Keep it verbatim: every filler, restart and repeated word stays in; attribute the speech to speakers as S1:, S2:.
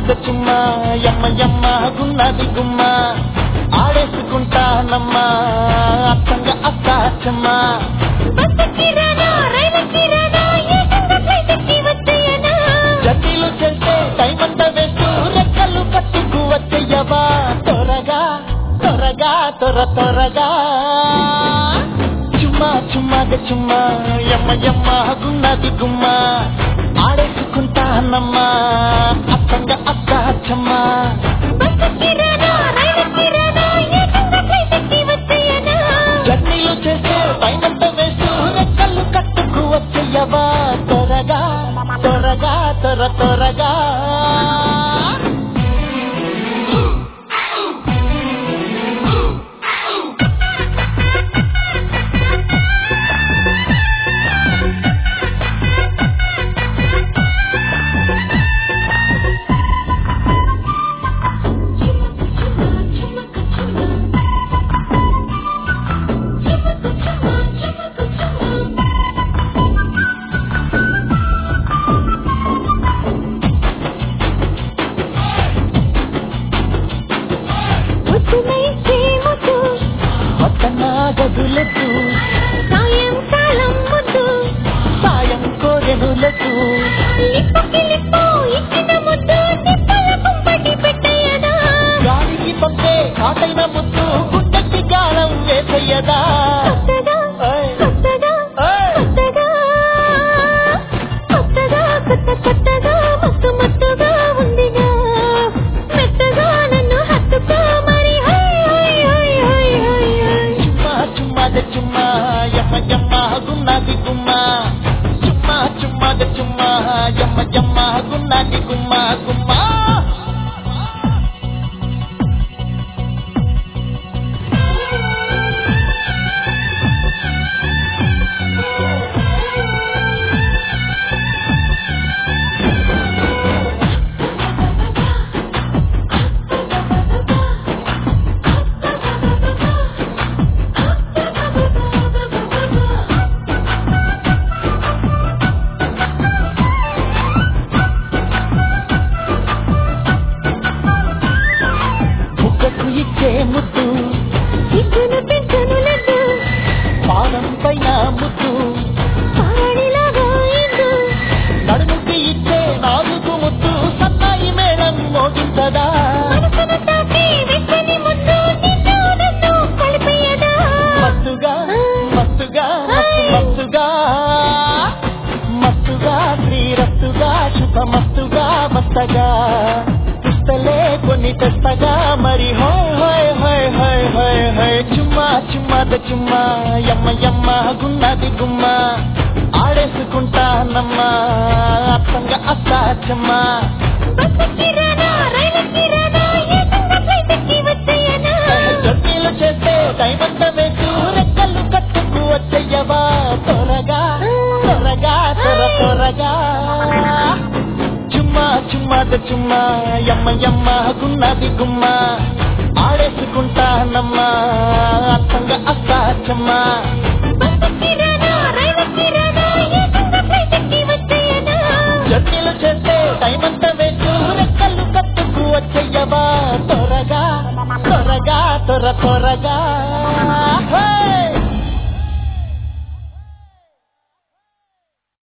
S1: చుమ్మా యమ్మ యమ్మ గున్నది గుమ్మ ఆడేసుకుంటానమ్మా అత్తంగా అత్తాచమ్మా జట్టీలు చేస్తే టైమంత వేస్తూ రెక్కలు కట్టుకు వచ్చేయవా త్వరగా త్వరగా త్వర త్వరగా చుమ్మా చుమ్మాగా చుమ్మా యమ్మ యమ్మ గున్నది గుమ్మ ఆడేసుకుంటానమ్మా అత్తంగా అత్తాచమ్మా జర్నీలు చేస్తే పైనంత వేస్తూ రెక్కలు కట్టుకు వచ్చేయవా త్వరగా త్వరగా త్వర త్వరగా గదులకు
S2: సాయంకాలం ముద్దు
S1: సాయం కోరెనులకు గాలికి పంపే కాటైన ముద్దు గుడ్డకి గాలం వేసయ్యదా చుమ్మా యమ్మ యమ్మ గున్నది గుమ్మ చుమ్మా చుమ్మాద చుమ్మా యమ్మ యమ్మ గున్నది గుమ్మ గుమ్మ ఇచ్చే ముద్దు
S2: ఇచ్చును పెంచును లడ్డు
S1: పాదం పైన ముద్దు నడుముకి ఇచ్చే నాలుగు ముద్దు సన్నాయి మేళం మోగించదా మస్తుగా మస్తుగా మస్తుగా మస్తుగా శ్రీరస్తుగా శుభమస్తుగా మస్తగా పుస్తలే కొన్ని తెస్తగా మరి హోయ్ హోయ్ హోయ్ హోయ్ హోయ్ హోయ్ చుమ్మా చుమ్మాద చుమ్మా యమ్మ యమ్మ గున్నది గుమ్మ ఆడేసుకుంటానమ్మా అత్తంగా అత్తాచమ్మా జర్నీలు చేస్తే టైమంత వేస్తూ రెక్కలు కట్టుకు వచ్చేయవా త్వరగా త్వరగా త్వర త్వరగా చుమ్మా చుమ్మాద చుమ్మా యమ్మ యమ్మ గున్నది గుమ్మ ఆడేసుకుంటానమ్మా అత్తంగా అత్తాచమ్మా జర్నీలు చేస్తే టైమంత వేస్తూ రెక్కలు కట్టుకు వచ్చేయవా త్వరగా త్వరగా త్వర త్వరగా